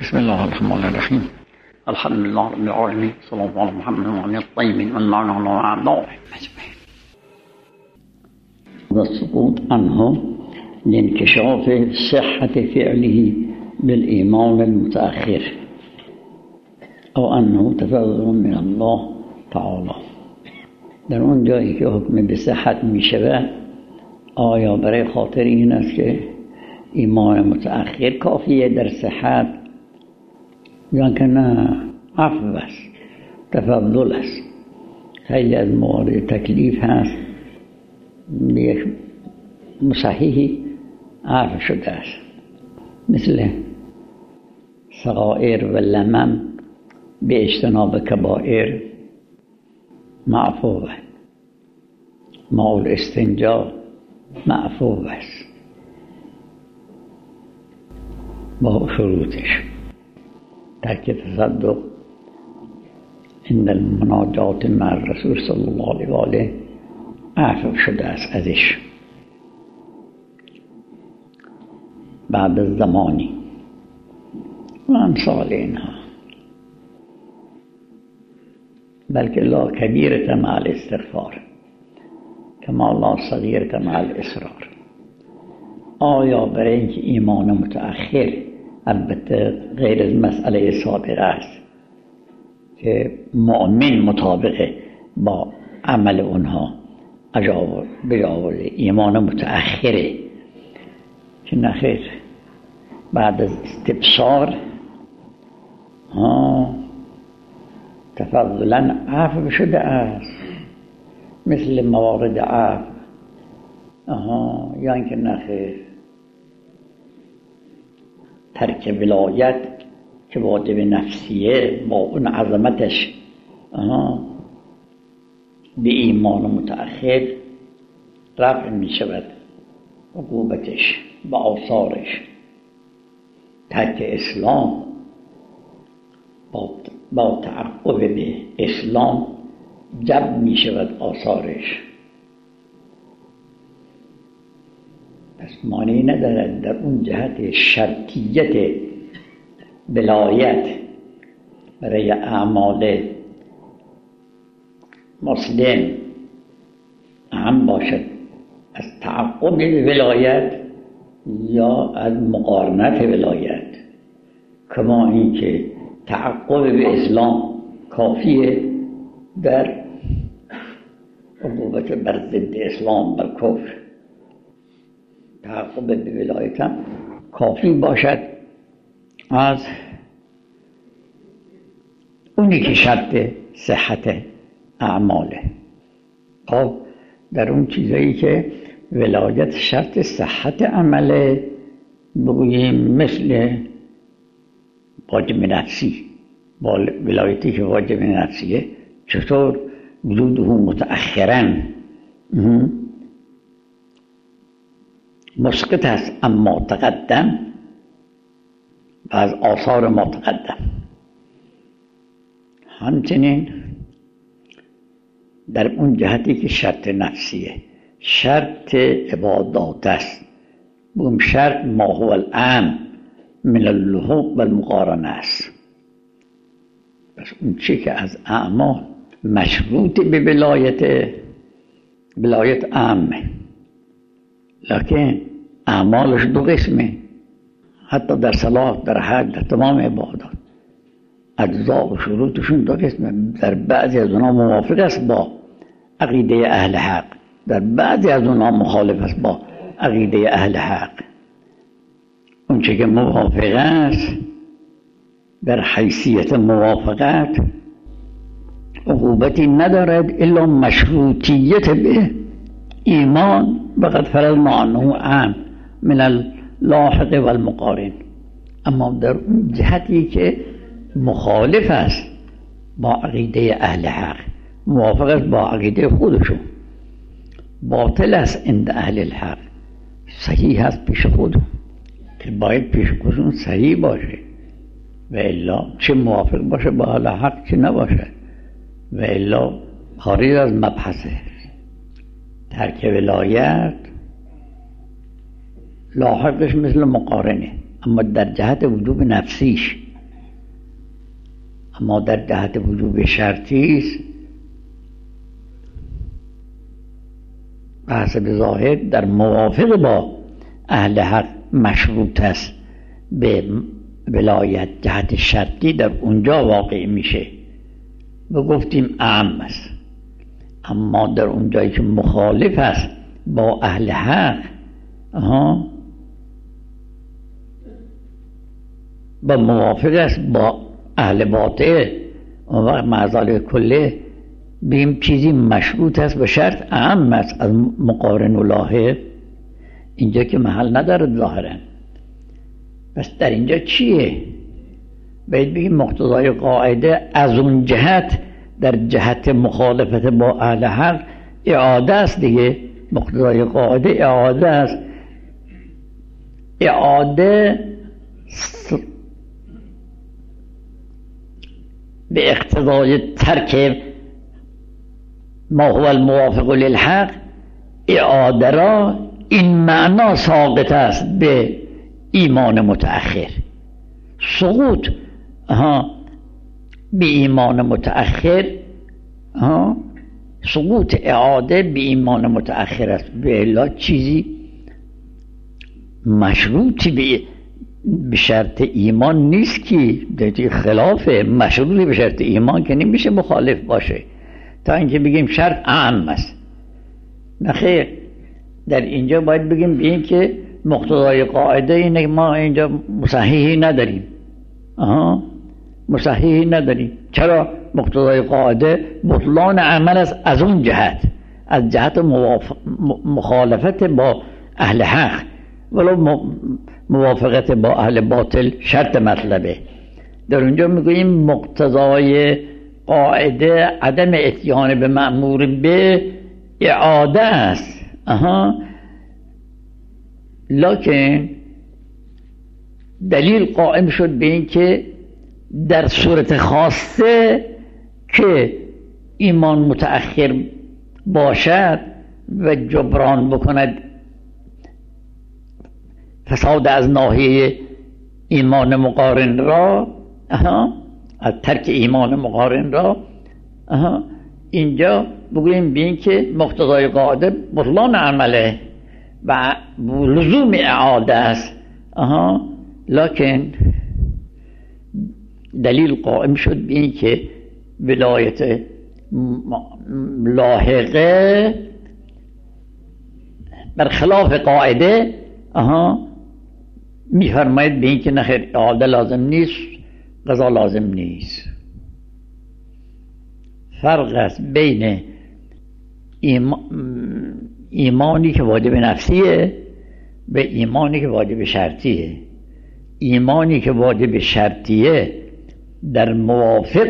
بسم الله الرحمن الرحیم. الحمد لله رب العالمین، صلی الله علی محمد و علی الطیبین و اللعنة على اعدائهم اجمعین. والسقوط عنه لانكشاف صحة فعله بالإيمان المتأخر او انه تفضل من الله تعالی. در اون جایی که حکم به صحت می شود، آیا برای خاطر این است که ایمان متأخر کافیه در صحت، یا که نه عفو است، تفضل است؟ خیلی از موارد تکلیف هست یک مصححی عفو شده است، مثل صغائر و لمم به اجتناب کبائر معفوه، ماء الاستنجا معفوه است با شروطش. ترک تصدق عند المناجات مع الرسول صلی الله علیه و آله عفو شده است ازش بعد از زمانی و امثال اینها. بلکه لا کبیرة مع الاستغفار کما لا صغیرة مع الاصرار. آیا برای اینکه ایمان متأخر، البته غیر از مسئله سابقه است که مؤمن مطابقه با عمل اونها بجاور ایمان متأخره، که نخیر بعد از استبصار تفضلا عفو شده است، مثل موارد عفو. یا اینکه نخیر ترک ولایت که واجب نفسیه با اون عظمتش به ایمان متأخر رفع می شود عقوبتش با آثارش. ترک اسلام با تعقب به اسلام جب می شود آثارش. پس معنی ندارد در اون جهت شرطیت ولایت برای اعمال مسلم اهم باشد از تعقب ولایت یا از مقارنت ولایت، کما اینکه تعقب به اسلام کافیه در عقوبت بر ضد اسلام، بر کفر. تعقب به ولایت هم کافی باشد از اونی که شرط صحت اعماله. خب در اون چیزایی که ولایت شرط صحت عمله، بگوییم مثل واجب نفسی، با ولایتی که واجب نفسیه چطور وجوده متأخراً مسقط است اما تقدم و از آثار ما تقدم. همچنین در اون جهتی که شرط نفسیه، شرط عبادات است، بوم شرط ما هو الان من اللحوق و المقارنه است. پس اون چی که از اعمال مشروط به ولایت عامه، لکن اعمالش دو قسمه. حتی در صلات، در حج، در تمام عبادات اجزا و شروطشون دو قسمه. در بعضی از اونها موافق است با عقیده اهل حق، در بعضی از اونها مخالف است با عقیده اهل حق. اون چه که موافق است در حیثیت موافقت عقوبتی ندارد الا مشروطیت به ایمان، وقد فرضنا انه عام من اللاحق و المقارن. اما در اون جهتی که مخالف است با عقیده اهل حق، موافق است با عقیده خودشون، باطل است عند اهل الحق، صحیح است پیش خودشون، که باید پیش خودشون صحیح باشه و الا چه موافق باشه با اهل حق چه نباشه، و الا خارج از مبحثه. ترک ولایت لاحقش مثل مقارنه، اما در جهت وجوب نفسیش اما در جهت وجوب شرطی است حسب ظاهر در موافق با اهل حق مشروط است به ولایت جهت شرطی در اونجا واقع میشه و گفتیم اعم است. اما در اونجایی که مخالف است با اهل حق و موافق است با اهل باطل و معذال کله بیم چیزی مشروط است به شرط اعم است از مقارن و لاحق. اینجا که محل نداره ظاهرا. پس در اینجا چیه؟ باید بگیم مقتضای قاعده از اون جهت در جهت مخالفت با اهل حق اعاده است دیگه. مقتضای قاعده اعاده است. اعاده به اقتضای ترک ما هو الموافق للحق اعاده را این معنا ساقط است به ایمان متأخر. سقوط به ایمان متأخر سقوط اعاده به ایمان متأخر است. به الا چیزی مشروطی به شرط ایمان نیست که خلاف مشروطی به شرط ایمان که نمیشه مخالف باشه تا اینکه بگیم شرط اعم است. نخیر، در اینجا باید بگیم به این که مقتضای قاعده اینه ما اینجا مصححی نداریم. مصححی نداریم. چرا؟ مقتضای قاعده بطلان عمل است از اون جهت، از جهت مخالفت با اهل حق، ولو موافقت با اهل باطل شرط مطلبه. در اونجا میگوییم مقتضای قاعده عدم اتیان به مأمور به اعاده است. لکن دلیل قائم شد به این که در صورت خاصه که ایمان متأخر باشد و جبران بکند فساد از ناحیه ایمان مقارن را، از ترک ایمان مقارن را، اینجا بگوییم بین که مقتضای قاعده بطلان عمله و لزوم اعاده است. لکن دلیل قائم شد به این که ولایت لاحقه برخلاف قاعده میفرماید به این که نخیر اعاده لازم نیست، قضا لازم نیست. فرق است بین ایمانی که واجب نفسیه و ایمانی که واجب شرطیه. ایمانی که واجب شرطیه در موافق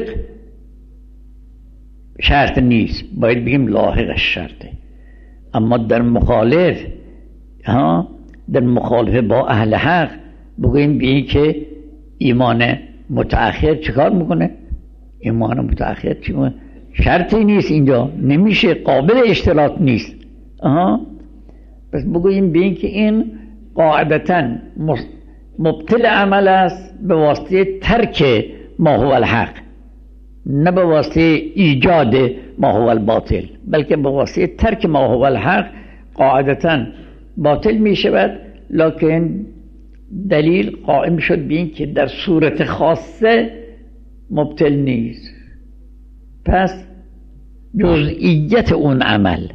شرط نیست، باید بگیم لاحقش شرطه. اما در مخالف در مخالفه با اهل حق بگوییم به این که ایمان متأخر چیکار میکنه؟ ایمان متأخر چی میکنه؟ شرطی نیست، اینجا نمیشه، قابل اشتراط نیست. پس بگوییم به این که این قاعدتاً مبطل عمل است به واسطه ترک ما هو الحق، نه به واسطه ایجاد ما هو الباطل، بلکه به واسطه ترک ما هو الحق قاعدتاً باطل می شود. لکن دلیل قائم شد به این که در صورت خاصه مبطل نیست. پس جزئیت اون عمل،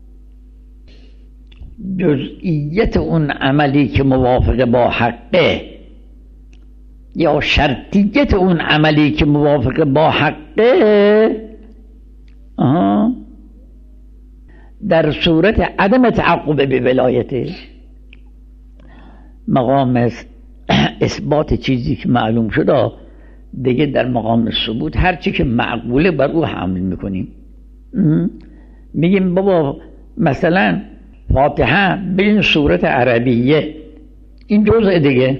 جزئیت اون عملی که موافق با حقه یا شرطیت اون عملی که موافق با حقه در صورت عدم تعقب به ولایته، مقام اثبات چیزی که معلوم شده دیگه در مقام ثبوت هر چی که معقوله بر او حمل میکنیم. میگیم بابا مثلا فاتحه به این صورت عربیه این جزء دیگه،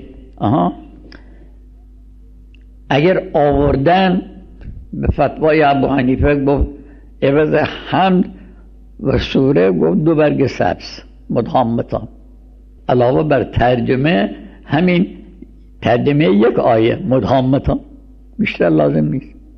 اگر آوردن به فتوای ابو حنیفه گفت عوض حمد و سوره گفت 2 برگ سبز مدهامتان، علاوه بر ترجمه همین ترجمه یک آیه مدهامتان، بیشتر لازم نیست.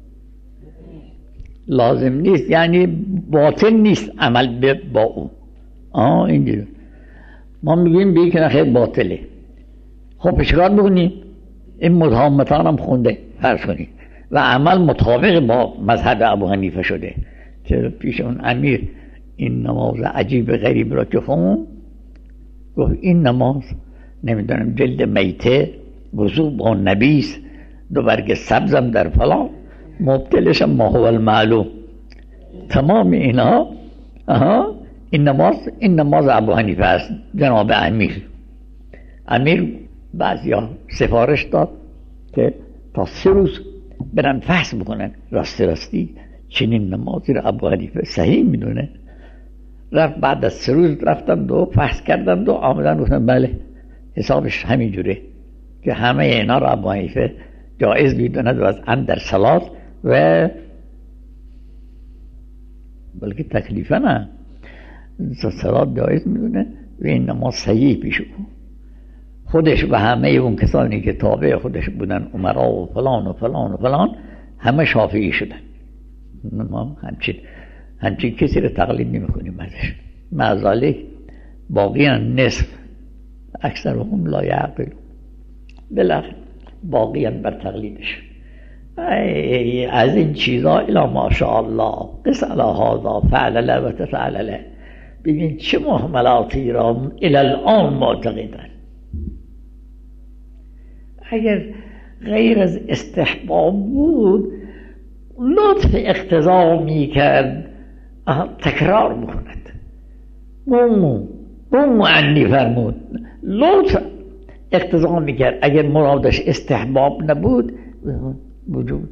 لازم نیست یعنی باطل نیست عمل با او. اینجوری ما میگیم بگی که خیلی باطله. خب چیکار بکنیم؟ این مدهامتان هم خونده فرض کنیم و عمل مطابق با مذهب ابو حنیفه شده که پیش اون امیر این نماز عجیب غریب را که خون گفت این نماز نمیدونم جلد میته وضو با نبیس 2 برگ سبزم در فلان مبتلش ما هو المعلوم تمام اینا این نماز ابو حنیفه است. جناب امیر بعضیا سفارش داد که تا 3 روز برن فحص بکنن راستی چنین نمازی رو ابو حنیفه صحیح میدونه. رفت بعد از 3 روز رفتن و فحص کردن و آمدن گفتن بله حسابش همین جوره که همه اینا رو ابو حنیفه جایز میدونه و از در صلات و بلکه تکلیفه نه صلات جایز میدونه و این نماز صحیح پیش خودش و همه اون کسانی که تابع خودش بودن امرا و فلان و فلان و فلان همه شافعی شدن. ما همچین کسی رو تقلید نمی کنیم ازش. معذالی باقیان نصف اکثرهم لا یعقل بالاخره باقیان بر تقلیدش. از این چیزا الا ماشاءالله قس علی هذا فعلله و تفعلله. ببین چه محملاتی را الان معتقدن. اگر غیر از استحباب بود لطف اقتضا می کرد تکرار بکند. معنی فرمود لطف اقتضا می کرد. اگر مرادش استحباب نبود وجود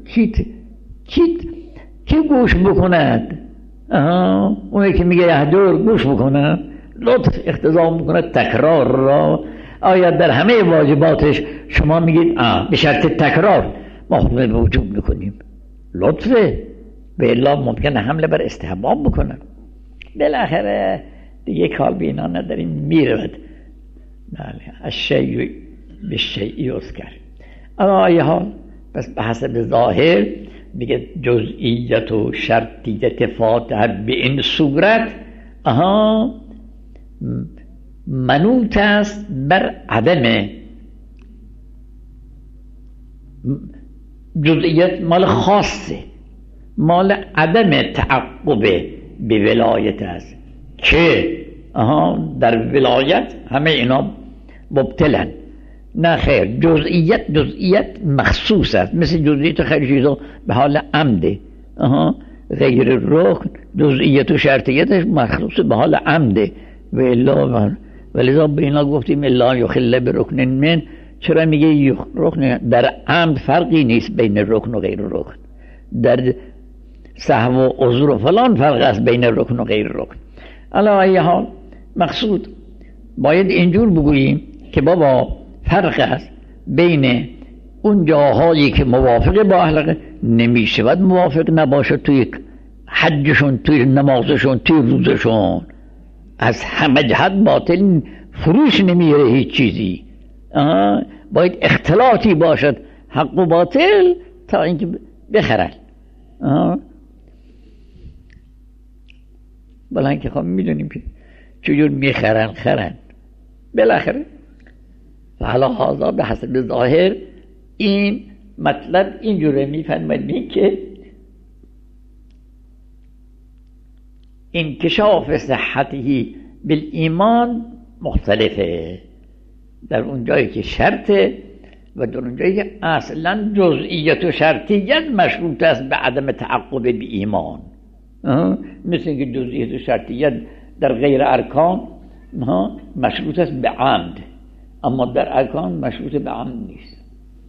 کی گوش بکند؟ اونی که میگه یهجر گوش بکند. لطف اقتضا میکند تکرار را. آیا در همه واجباتش شما میگید به شرط تکرار ما خود به وجوب میکنیم؟ لطفه به الا ممکنه حمله بر استحباب بکنن. بالاخره دیگه کار به اینا نداریم میرود. بله الشیء بالشیء یذکر. اما آیه ها بس به حسب ظاهر میگه جزئیت و شرطیت فاتحه به این صورت منوط است بر عدم جزئیت مال خاصه مال عدم تعقب به ولایت است که در ولایت همه اینا مبتلن. نه خیر جزئیت مخصوص است مثل جزئیت خیلی چیزا به حال عمده. غیر رکن جزئیت و شرطیتش مخصوص به حال عمده ولذا به اینا گفتیم الا یخل برکن من. چرا میگه رکن؟ در عمد فرقی نیست بین رکن و غیر رکن. در سهو و عذر و فلان فرق است بین رکن و غیر رکن. علا ای حال مقصود باید اینجور بگوییم که بابا فرق است بین اون جاهایی که موافق با اهل نمیشود موافق نباشه توی حجشون توی نمازشون توی روزشون از همه جهت باطل فروش نمیره هیچ چیزی. باید اختلاطی باشد حق و باطل تا اینکه بخرن. بلند که خب میدونیم که چجور میخرن بالاخره حالا هازا به حسب ظاهر این مطلب اینجوره میفهمید که انکشاف صحته بالایمان مختلفه. در اون جایی که شرطه و در اون جایی که اصلا جزئیت و شرطیت مشروط است به عدم تعقب به ایمان. مثل اینکه جزئیت و شرطیت در غیر ارکان مشروط است به عمد اما در ارکان مشروط به عمد نیست.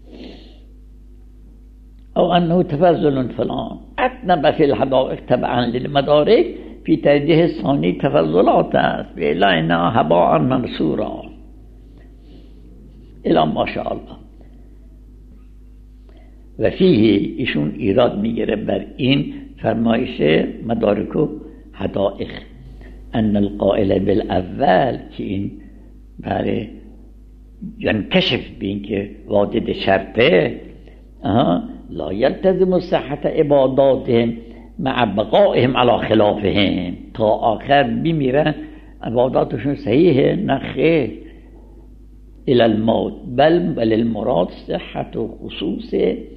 او انه تفضل فلان اتنب فی الحدائق تبعا للمدارک فی ترجیح ثانی تفضلات است و الا انها هباء منصورا الا ماشاءالله. و فیه ایشون ایراد میگیره بر این فرمایش مدارک و حدائق ان القائل بالاول که این برای ینکشف بین که واجد شرطه لا یلتزم صحت عباداتهم مع بقائهم علی خلافهم، تا آخر بمیرن عباداتشون صحیحه؟ نه خیر. الی الموت بل المراد صحت و خصوص،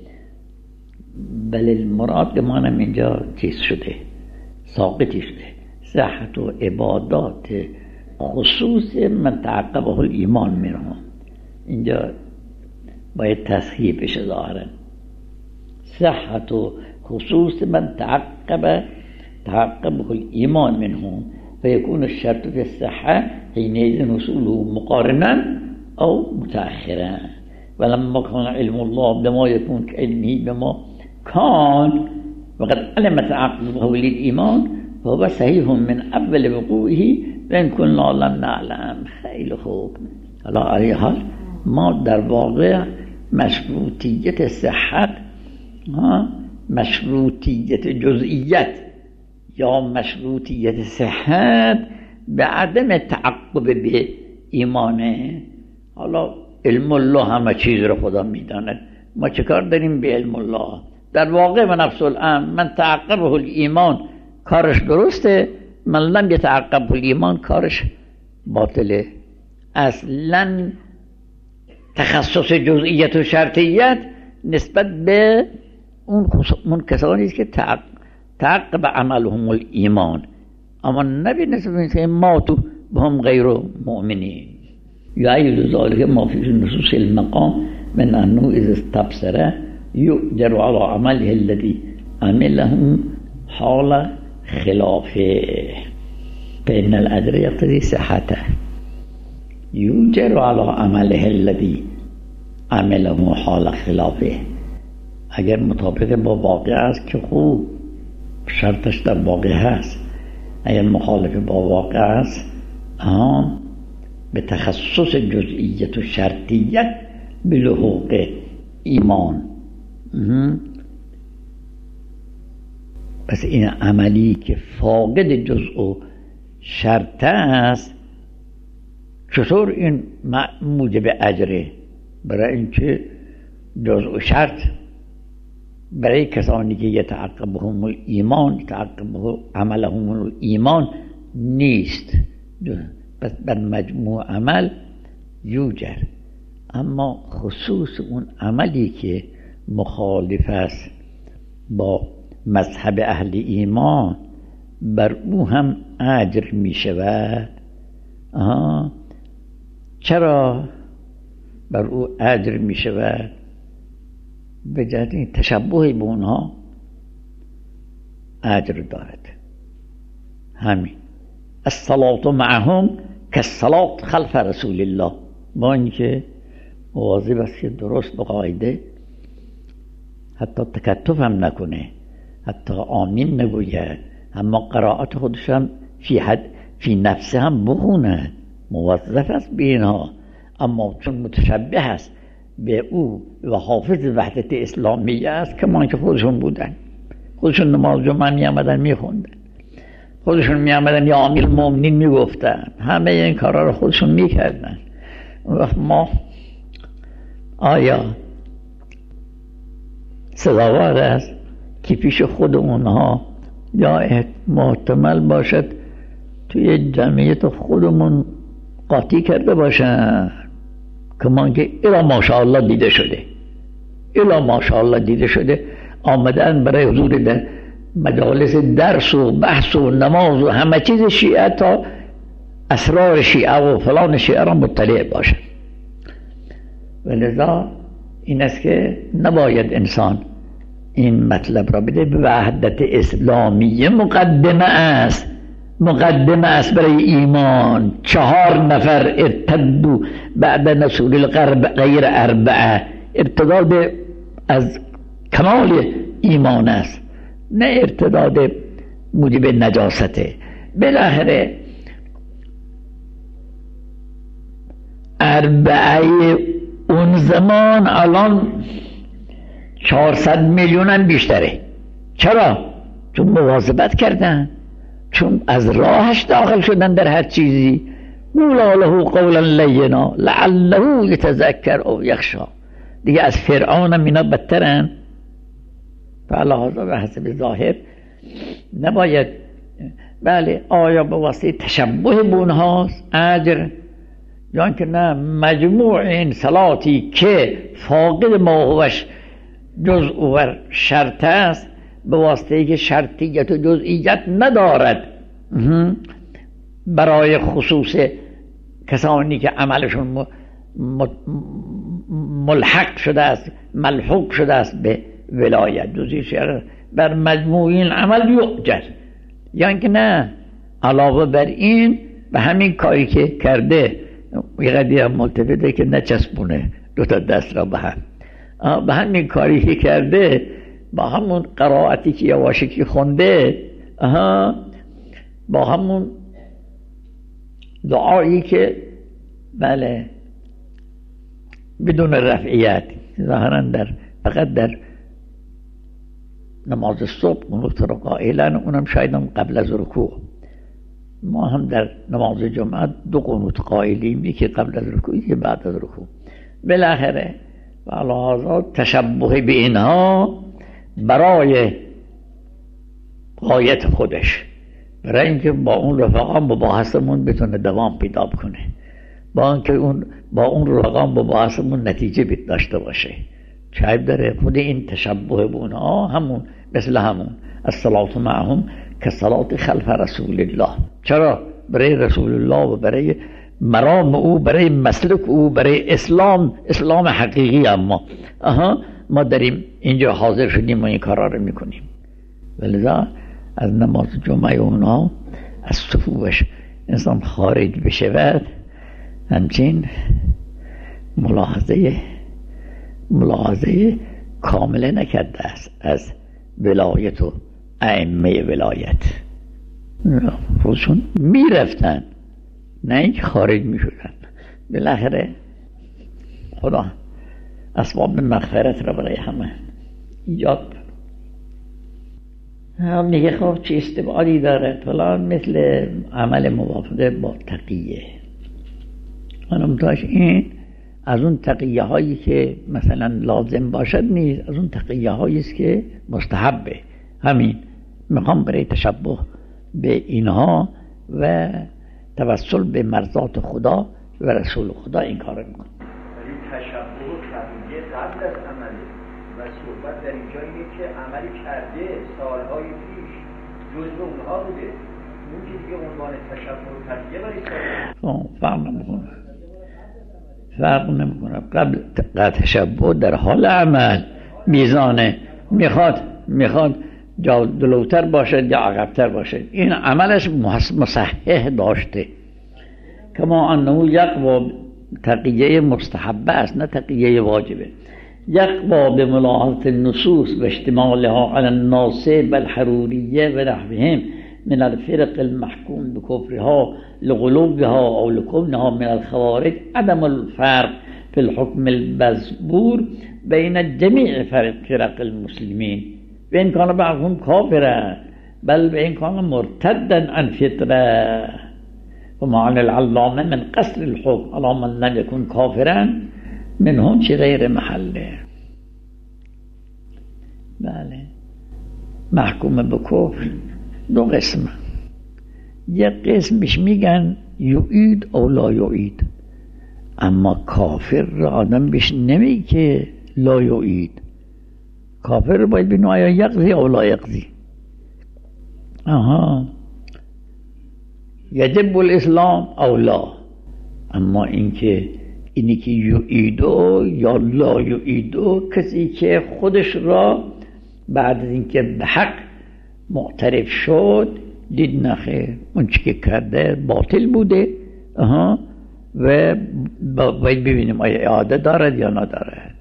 بل المراد که مانم اینجا چیز شده، ساقطی شده، صحت و عبادات خصوص من تعقبه الایمان منهم. اینجا باید تصحیح بشه ظاهرا، صحت و خصوص من تعقبه الایمان منهم فيكون الشرط في الصحة حينئذ وصوله مقارنا أو متأخرا. ولما كان علم الله بما يكون كعلمه بما كان وقد علم تعقبه للإيمان فهو صحيح من أول وقوعه وإن كنا لم نعلم. خیلی خوب. حالا علی حال ما در واقع مشروطیت صحت، مشروطیت جزئیت یا مشروطیت صحت به عدم تعقب به ایمانه. حالا علم الله همه چیز رو خدا میداند، ما چه کار داریم به علم الله؟ در واقع و نفس الامر من تعقبه الایمان کارش درسته، من لم یتعقبه الایمان کارش باطله. اصلا تخصص جزئیت و شرطیت نسبت به اون کسانی است که تعقب عملهم الایمان، اما نبی نسبت به ما تو هم غیر مؤمنین. یعید ذالک ما فی نصوص المقام من انه اذا استبصر یؤجر علی عمله الذی عمله حال خلافه فإن الأجر يقتضي صحته. یؤجر علی عمله الذی عمله حال خلافه، اگر مطابق با واقع است که خوب، شرطش در واقع هست. اگر مخالف با واقع است به تخصص جزئیت و شرطیت به لحوق ایمان. پس این عملی که فاقد جزء و شرط است چطور این موجب اجره؟ برای اینکه جزء و شرط برای کسانی که یتعقبهم الایمان، یتعقبهم عملهم الایمان نیست، بس بر مجموع عمل یوجر. اما خصوص اون عملی که مخالف است با مذهب اهل ایمان بر او هم اجر می شود. چرا بر او اجر می شود؟ به جهت این تشبه به اونها اجر دارد. همین الصلاة معهم كالصلاة خلف رسول الله، با اینکه مواظب است که درست به قاعده حتی تکتف هم نکنه، حتی آمین نگوید، اما قرائت خودش هم فی نفسه هم بخونه، موظف است به اینها. اما چون متشبه است به او و حافظ وحدت اسلامیه است که ما که خودشون بودن، خودشون نماز جمعه می آمدن می خوندن، خودشون می آمدن یا امیر المؤمنین می گفتن، همه این کارا رو خودشون می کردن. وقت ما آیا سزاوار است که پیش خود اونها یا محتمل باشد توی جمعیت خودمون قاطی کرده باشن که ما که الا ماشاءالله دیده شده، الا ماشاءالله دیده شده آمدن برای حضور در مجالس درس و بحث و نماز و همه چیز شیعه تا اسرار شیعه و فلان شیعه را مطلع باشن. و لذا این است که نباید انسان این مطلب را بده. وحدت اسلامیه مقدمه است برای ایمان. 4 نفر ارتدوا بعد نزول الغرب غیر 4، ارتداد از کمال ایمان است، نه ارتداد موجب نجاسته. بالاخره 4 اون زمان الان 400 میلیون هم بیشتره. چرا؟ چون مواظبت کردن، چون از راهش داخل شدن در هر چیزی. قولا له قولا لینا لعله یتذکر او یخشی. دیگه از فرعون هم اینا بدترن. فعلا به حسب ظاهر نباید. بله آیا به واسطه تشبه به اونهاست اجر، یا اینکه نه مجموع این صلاتی که فاقد ما هوش جزء و شرط است به واسطه که شرطیت و جزئیت ندارد برای خصوص کسانی که عملشون ملحق شده است، ملحوق شده است به ولایت، جزئی شرط بر مجموع این عمل یؤجر، یا اینکه نه علاوه بر این به همین کاری که کرده یه قدیه ملتفته که نچسبونه دوتا دست را به هم، به همین کاری که کرده با همون قرائتی که یواشکی خونده، با همون دعایی که بله بدون رفعیت ظاهرا فقط در نماز صبح قنوت رو قائلن، اونم شاید هم قبل از رکوع. ما هم در نماز جمعه دو قنوت قائلیم، یکی قبل از رکوع یکی بعد از رکوع. بالاخره و علاوه تشبه به اینها برای غایت خودش، برای اینکه با اون رفقا مباحثمون بتونه دوام پیدا کنه، با اون رفقا مباحثمون نتیجه داشته باشه. چه عیب داره؟ خود این تشبه به اونها همون مثل همون الصلاة معهم كالصلاة خلف رسول الله. چرا؟ برای رسول الله و برای مرام او، برای مسلک او، برای اسلام حقیقی. اما ما داریم اینجا حاضر شدیم و این کارا رو میکنیم. ولذا از نماز جمعه اونها از صفوفش انسان خارج بشود همچین ملاحظه کامله نکرده است از ولایت و ائمه ولایت. خودشون میرفتن، نه اینکه خارج میشدن. بالاخره خدا اسباب مغفرت را برای همه ایجاد میگه خب چه استبعادی داره فلان، مثل عمل موافقه با تقیه. منمتاش این از اون تقیه هایی که مثلا لازم باشد نیست، از اون تقیه هایی است که مستحبه. همین میخوام برای تشبه به اینها و توسل به مرضات خدا و رسول خدا این کار میکنم. ولی تشبه و تقیه قبل از عمله و صحبت در اینجا اینه که عملی کرده سالهای پیش جزء اونها بوده، اون که دیگه عنوان تشبه و تقیه ولی فرق نمیکنه. قبل تشبه در حال عمل میزانه میخواد جلوتر باشد یا عقبتر باشد، این عملش مصحح داشته. کما انه یقوا تقیه مستحبه است نه تقیه واجبه. یقوا به ملاحظه النصوص و اشتمالها على الناصب والحروریه و نحوهم من الفرق المحكوم بكفرها لغلوبها او لكونها من الخوارج عدم الفرق في الحكم المذكور بين جميع فرق المسلمين وإن كان بعضهم كافرا بل وإن كان مرتدا عن فطرة. ومعنى العلامة من قصر الحكم على من لم يكن كافرا منهم شي غير محله. بله محکوم به کفر دو قسم، یک قسمش میگن یعید او لا یعید، اما کافر را آدم بهش نمیگه که لا یعید. کافر رو باید بینو آیا یقضی او لا یقضی. یجب الاسلام او لا. اما اینی که یعیدو یا لا یعیدو، کسی که خودش را بعد از اینکه به حق معترف شد دید نخیر اون چی که کرده باطل بوده و باید ببینیم آیا اعاده دارد یا ندارد.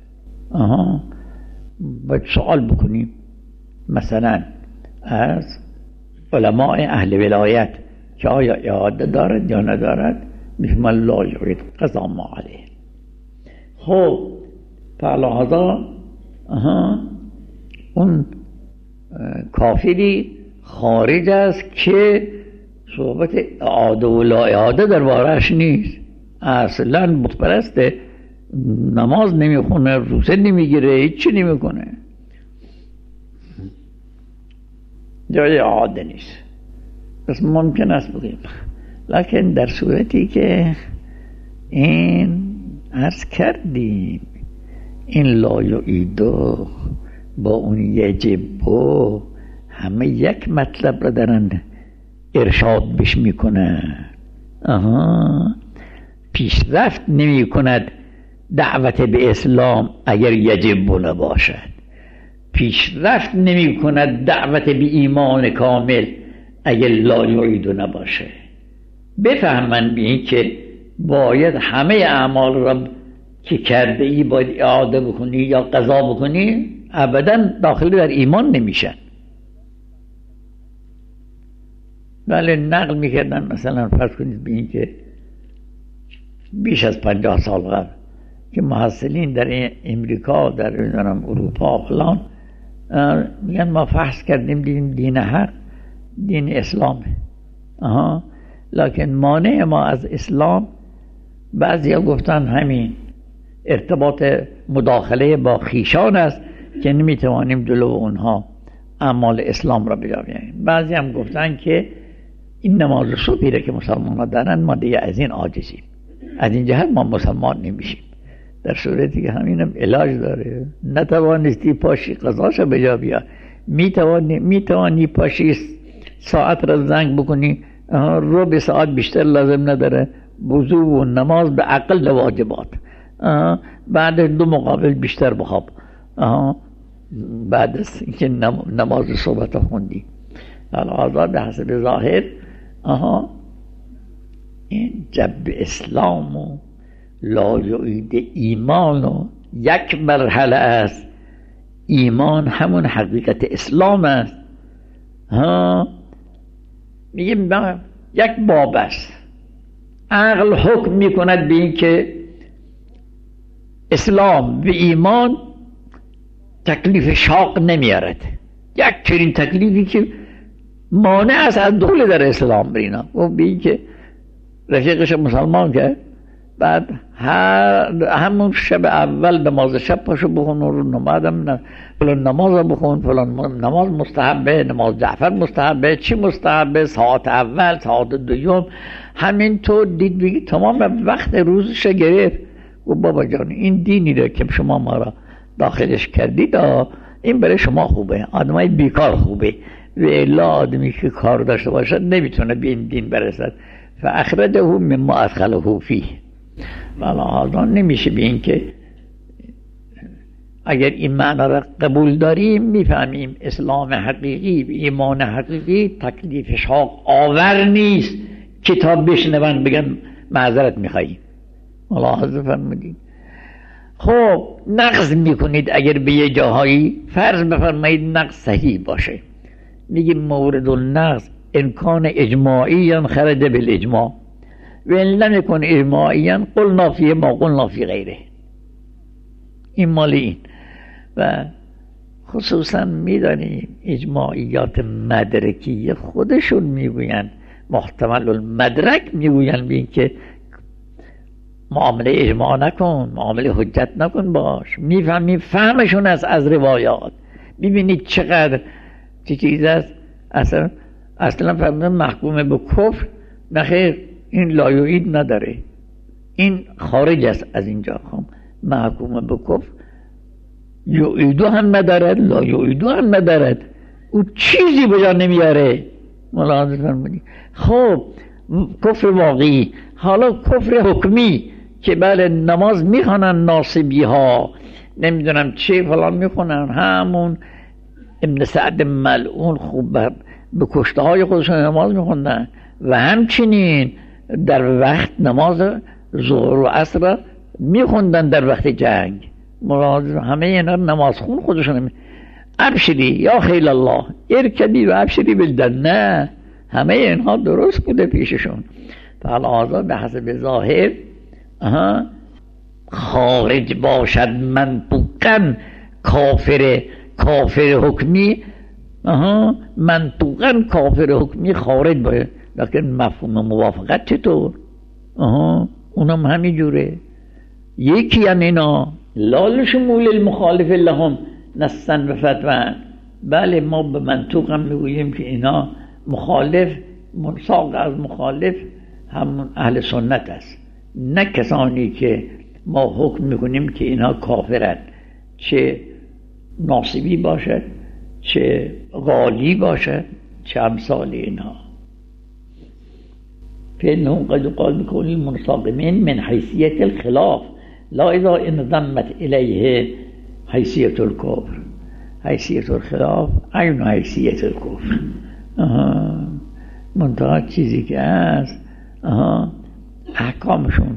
باید سوال بکنیم مثلا از علماء اهل ولایت که آیا اعاده دارد یا ندارد. میفهم لا یعید قضا ما علیه. خب فعلا اون کافری خارج است که صحبت اعاده و لا اعاده در بارش نیست، اصلا بتپرسته، نماز نمیخونه، روزه نمیگیره، هیچی نمیکنه. جای اعاده نیست. پس ممکن است بگیم، لکن در صورتی که این عرض کردیم این لا یعیدو با اون یجبو همه یک مطلب را دارن ارشاد بش میکنه. پیشرفت نمی کند دعوت به اسلام اگر یجب نباشد، پیشرفت نمی کند دعوت به ایمان کامل اگر لا یعید نباشه. بفهمن به این که باید همه اعمال را که کرده ای باید اعاده بکنی یا قضا بکنی، ابدا داخل در ایمان نمیشن. بله نقل میکردن مثلا فرض کنید به این که بیش از 50 سال قبل که محصلین در امریکا در اروپا فلان میگن ما فحص کردیم دیدیم دین حق دین اسلامه، لکن مانع ما از اسلام بعضی ها گفتن همین ارتباط مداخله با خیشان است که نمیتوانیم جلو اونها اعمال اسلام را بجاویم. بعضی هم گفتن که این نماز صبحی را که مسلمان ها دارن ما دیگه از این عاجزیم، از این جهت ما مسلمان نمیشیم. در صورتی که همینم علاج داره. نتوانستی پاشی قضاشو بجا بیا، میتوانی پاشی ساعت را زنگ بکنی، ربع ساعت بیشتر لازم نداره، وضو و نماز به اقل واجبات، بعد 2 مقابل بیشتر بخواب، بعد از اینکه نماز صبح تا خوندی. آزاد به حسب ظاهر این جب اسلام و لا یعید ایمان و یک مرحله است. ایمان همون حقیقت اسلام است. میگیم یک باب است. عقل حکم میکند به این که اسلام و ایمان تکلیف شاق نمیارد، یک چنین تکلیفی که مانع است از دخول در اسلام برینا. و به این که رفیقش مسلمان کرد، بعد همون شب اول نماز شب پاشو بخون و بعدم فلان نماز بخون، فلان نماز مستحبه، نماز جعفر مستحبه، چی مستحبه، ساعت اول، ساعت دوم، همینطور دید بگی تمام وقت روزش گرفت. و بابا جان این دینی رو که شما ما را داخلش کردید این برای شما خوبه، آدمای بیکار خوبه، و الا آدمی که کار داشته باشد نمیتونه به این دین برسد. فاخرجه مما ادخله فیه. والا نمیشه به این که اگر این معنی را قبول داریم میفهمیم اسلام حقیقی و ایمان حقیقی تکلیف شاق آور نیست. کتاب بشنون بگن معذرت میخواییم. ملاحظه فرمودید. خب نقض میکنید اگر به یه جاهایی فرض بفرمایید نقض صحیح باشه، میگیم مورد النقض امکان اجماعی خرج بالاجماع و ان لم یکن اجماعی قلنا فیه ما قلنا فی غیره. این مال این. و خصوصا میدانیم اجماعیات مدرکی خودشون میگوین محتمل المدرک، میگوین بین که معامله اجماع نکن، معامله حجت نکن باش. میفهمیم فهمشون از روایات. ببینید چقدر چیز است. اصلا فرمودن محکوم به کفر نخیر، این لا یعید نداره، این خارج است از اینجا. خب محکوم به کفر یعیدو هم ندارد، لا یعیدو هم ندارد، او چیزی بجا نمیاره. ملاحظه فرمودید. خب کفر واقعی، حالا کفر حکمی که بله نماز میخوانن ناصبی ها، نمیدونم چه فلان میخونن، همون ابن سعد ملعون خوب به کشته های خودشون نماز میخوندن و همچنین در وقت نماز ظهر و عصر میخوندن در وقت جنگ. همه اینا نماز خون خودشون ابشری یا خیل الله ارکبی و ابشری بالجنه، همه اینها درست بوده پیششون. فالآزاد به حسب ظاهر خارج باشد منطوقا کافر حکمی، منطوقا کافر حکمی خارج باید، لیکن مفهوم موافقت چطور؟ اونم همین جوره. یکی هم اینا لال شمول المخالف لهم نستن و فتوان، بله ما به منطوق هم میگوییم که اینا مخالف، منساق از مخالف همون اهل سنت است، نه کسانی که ما حکم میکنیم که اینا کافرند، چه ناصبی باشد چه غالی باشد چه امثال اینها. فإنهم قد قال بكون المنساقمين من حیثیت الخلاف لا اذا انضمت الیه حیثیت الکفر. حیثیت الخلاف عین حیثیت الکفر. منتها چیزی که هست احکامشون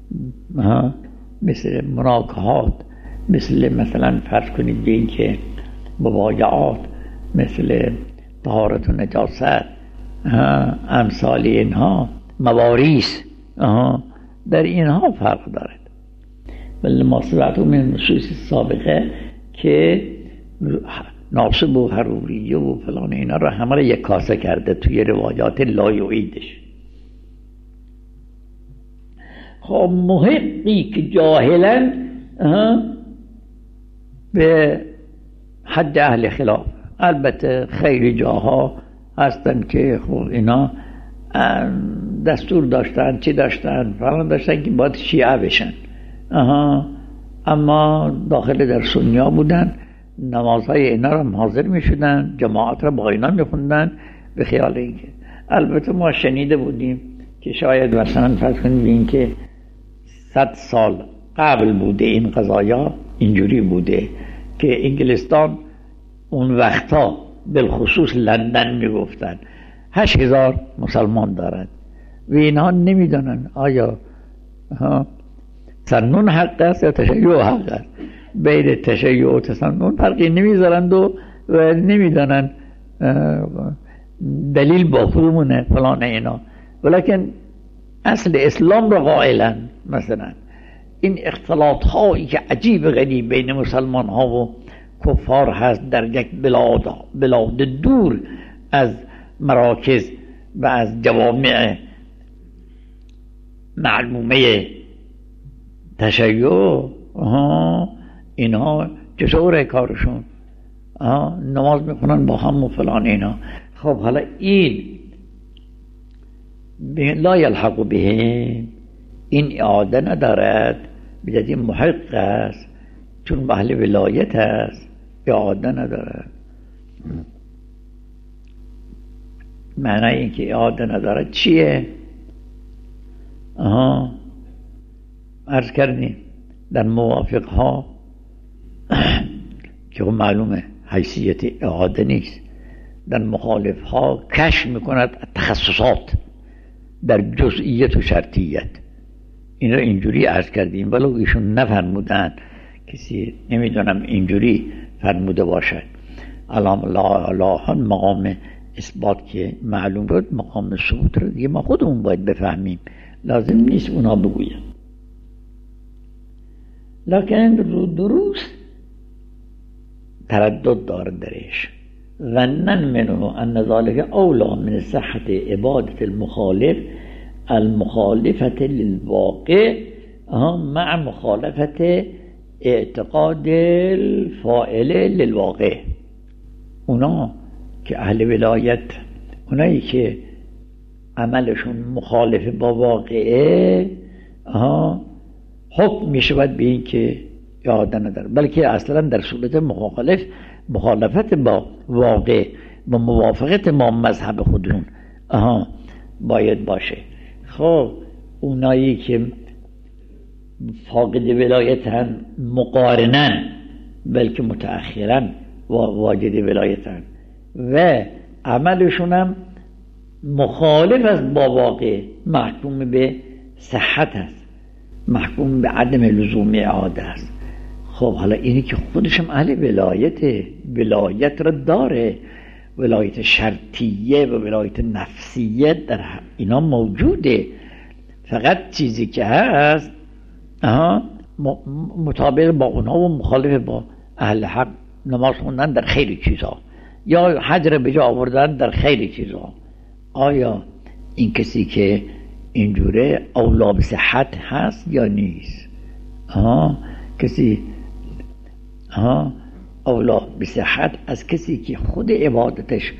مثل مناکحات، مثلا فرض کنید به این که مبایعات، مثل طهارت و نجاست، امثال اینها، مواریث، در اینها فرق دارد. ولی ما سمعتم من نصوص سابقه که ناصب و حروریه و فلان اینا را همه را یک کاسه کرده توی روایات لا یعیدش. خب محقی که جاهلا به حد اهل خلاف، البته خیلی جاها هستن که خب اینا دستور داشتن، چی داشتن، فلان داشتن که باید شیعه بشن، اما داخل در سنیا بودن، نمازهای اینا را حاضر می شدن، جماعت را با اینا می خوندن، به خیال اینکه البته ما شنیده بودیم که شاید مثلا فرض کنیم این که 100 سال قبل بوده این قضایا اینجوری بوده که انگلستان اون وقتا بالخصوص لندن میگفتن 8000 مسلمان دارد و اینها نمیدانن آیا تسنن حق است یا تشیع حق است. بین تشیع و تسنن فرقی نمیذارند و نمیدانن دلیل با کدومونه فلان اینا، ولیکن اصل اسلام را قائلن. مثلا این اختلاط هایی که عجیب غریب بین مسلمان ها و کفار هست در یک بلاد دور از مراکز و از جوامع معلومه تشیع، اینها چطوره کارشون؟ نماز میخونن با هم و فلان اینا. خب حالا این لا یلحق بهم، این اعاده ندارد، بجد محق است، چون محل ولایت است اعاده ندارد. معنی این که اعاده ندارد چیه؟ عرض کردیم در موافق ها که معلومه حیثیت اعاده نیست، در مخالف ها کشف میکند تخصصات در جزئیت و شرطیت. این را اینجوری عرض کردیم ولو ایشون نفرمودن، کسی نمیدونم اینجوری فرموده باشد. الان مقام اثبات که معلوم بود، مقام ثبوت رو دیگه ما خودمون باید بفهمیم، لازم نیست اونا بگویم. لکن رو درست تردد دارد درش. ظنن منه ان ذلك اولا من صحت عبادت المخالفة للواقع مع مخالفة اعتقاد الفاعل للواقع. اونا که اهل ولایت، اونایی که عملشون مخالف با واقعه، حکم میشود به این که اعاده نداره، بلکه اصلا در صورت مخالفت با واقع و موافقت ما مذهب خودشون باید باشه. خب اونایی که فاقد ولایتن مقارنن، بلکه متأخرن واجد ولایتن و عملشون هم مخالف است با واقع، محکوم به صحت است، محکوم به عدم لزوم اعاده است. خب حالا اینی که خودشم اهل ولایت را داره، ولایت شرطیه و ولایت نفسیه در اینا موجوده، فقط چیزی که هست مطابق با اونها و مخالف با اهل حق نماز خوندن در خیلی چیزها یا حج را به جا آوردن در خیلی چیزها. آیا این کسی که اینجوره اولا به صحت هست یا نیست؟ کسی اولا به صحت از کسی که خود عبادتش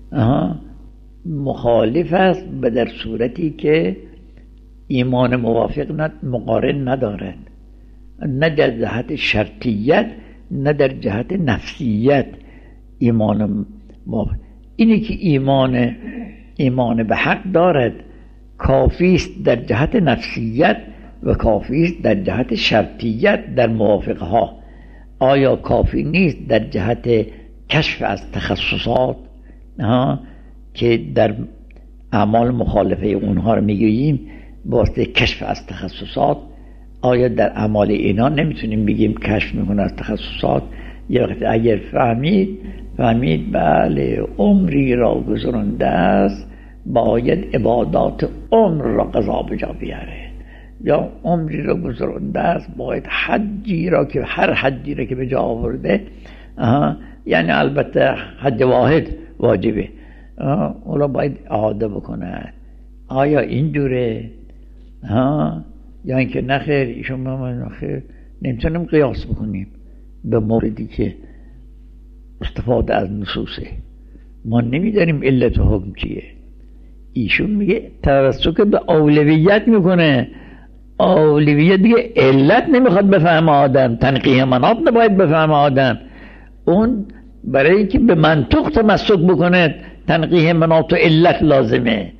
مخالف است و در صورتی که ایمان موافق مقارن ندارد، نه در جهت شرطیت نه در جهت نفسیت ایمان موافق. اینی که ایمان به حق دارد کافی است در جهت نفسیت و کافی است در جهت شرطیت در موافقه ها. آیا کافی نیست در جهت کشف از تخصصات که در اعمال مخالفه اونها رو میگوییم واسه کشف از تخصصات؟ آیا در اعمال اینا نمیتونیم بگیم کشف میکنه از تخصصات؟ یه وقت اگر فهمید بله عمری را گذرانده است باید عبادات عمر را قضا بجا بیاره، یا عمری را گذرانده است باید حجی را که هر حجی را که به جا آورده یعنی البته حج واحد واجبه اولا باید اعاده بکنه. آیا اینجوره یا اینکه نخیر ایشون نخیر نمیتونیم قیاس بکنیم به موردی که استفاده از نصوصه، ما نمیدانیم علت و حکم چیه. ایشون میگه توسط به اولویت میکنه، اولویت دیگه علت نمیخواد بفهم آدم، تنقیح مناط نباید بفهم آدم، اون برای اینکه به منطق تمسک بکنه تنقیح مناط و علت لازمه.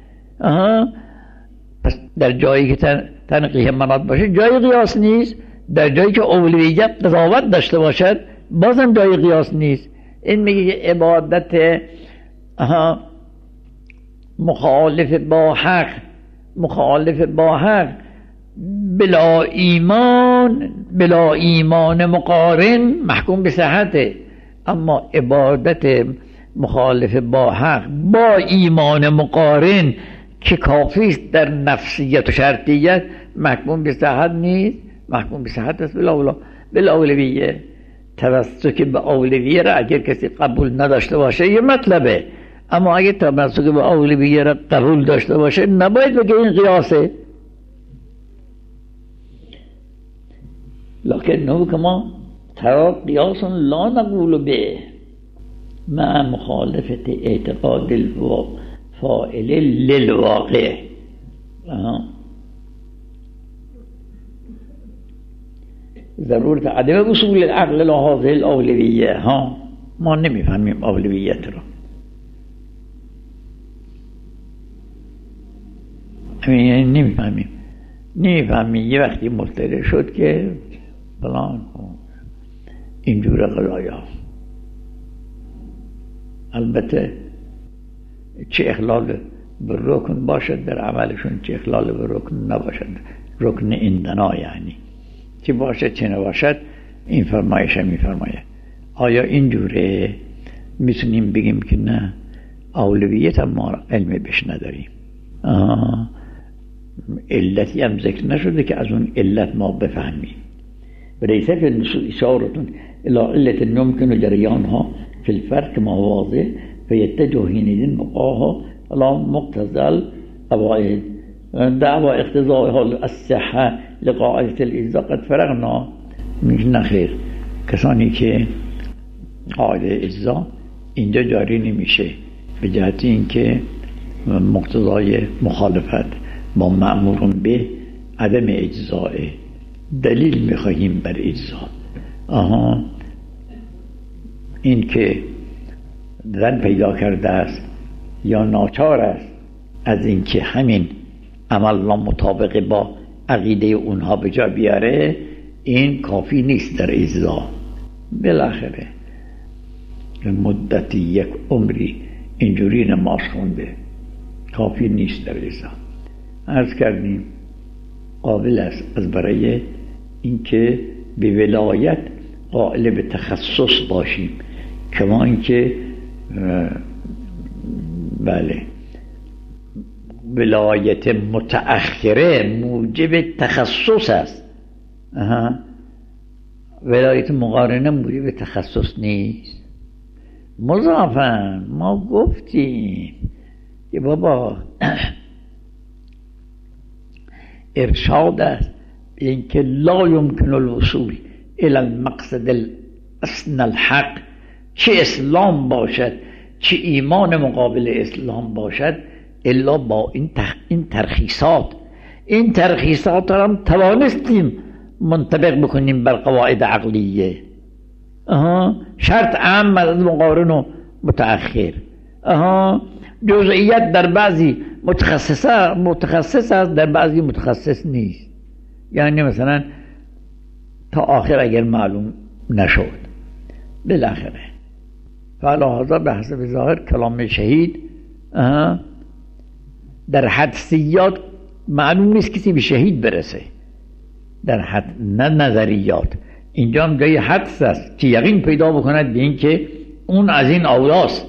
پس در جایی که تنقیح مناط باشه جای قیاس نیست، در جایی که اولویت قضاوت داشته باشد بازم جای قیاس نیست. این میگه عبادت مخالف با حق بلا ایمان مقارن محکوم به صحته، اما عبادت مخالف با حق با ایمان مقارن که کافی است در نفسیت و شرطیت محکوم به صحت نیست، محکوم به صحت است بالاولویه. تمسک به اولویه را اگر کسی قبول نداشته باشه یه مطلبه، اما اگر تمسک به اولویه را قبول داشته باشه نباید بگه این قیاسه. لكنه كما ترى قياس لا نقول به مع مخالفة اعتقاد الفاعل للواقع. ضرورت عدم وصول العقل الى هذه الاولویه ما نمیفهمیم اولویت رو. نمیفهمیم یه وقتی مطلع شد که فلان اینجور قضایا، البته چه اخلال به رکن باشد در عملشون چه اخلال به رکن نباشد، رکن ایندنا یعنی چه باشد چه نباشد این فرمایش هم میفرماید. آیا اینجوره میتونیم بگیم که نه اولویت هم ما علم بهش نداریم، علتی هم ذکر نشده که از اون علت ما بفهمیم. وليس في النصوص إشارة إلى علة يمكن جريانها في الفرق ما هو واضح فيتجه حينئذ بقاها على مقتضى القواعد دعوى اقتضائها الصحة لقاعدة الإجزاء قد فرغنا من خیر. کسانی که قاعده اجزا اینجا جاری نمیشه به جهت اینکه مقتضای مخالفت با مأمور به عدم اجزاء دلیل میخواهیم بر اجزا. این که زن پیدا کرده است یا ناچار است از اینکه همین عمل مطابق با عقیده اونها به جا بیاره این کافی نیست در اجزا. بالاخره مدتی یک عمری اینجوری نماز خونده کافی نیست در اجزا. عرض کردیم قابل است از برای اینکه به ولایت قائل به تخصص باشیم، کما اینکه بله ولایت متأخره موجب تخصص است، ولایت مقارنه موجب تخصص نیست. مضافاً ما گفتیم که بابا ارشاد است اینکه لا يمكن الوصول الى المقصد اصل الحق، چه اسلام باشد چه ایمان مقابل اسلام باشد، الا با این ترخیصات را هم توانستیم منطبق بکنیم بر قواعد عقلیه. شرط عام از مقارن و متأخر. جزئیات در بعضی متخصص است، در بعضی متخصص نیست. یعنی مثلا تا آخر اگر معلوم نشد بالاخره فعلا به حسب ظاهر کلام شهید در حدسیات معلوم نیست کسی به شهید برسه، در حد نه نظریات. اینجا هم جای حدس است که یقین پیدا بکند به این که اون از این اولاست.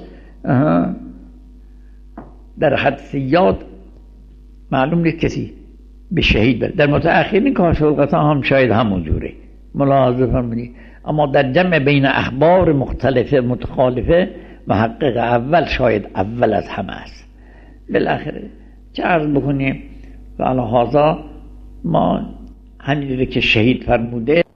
در حدسیات معلوم نیست کسی به شهید برسه. در متأخرین کاشف الغطا هم شاید همون جوره ملاحظه فرمودید. اما در جمع بین اخبار مختلفه متخالفه محقق اول شاید اول از همه است. بالاخره چه عرض بکنیم؟ و علی هذا ما همینجوری که شهید فرموده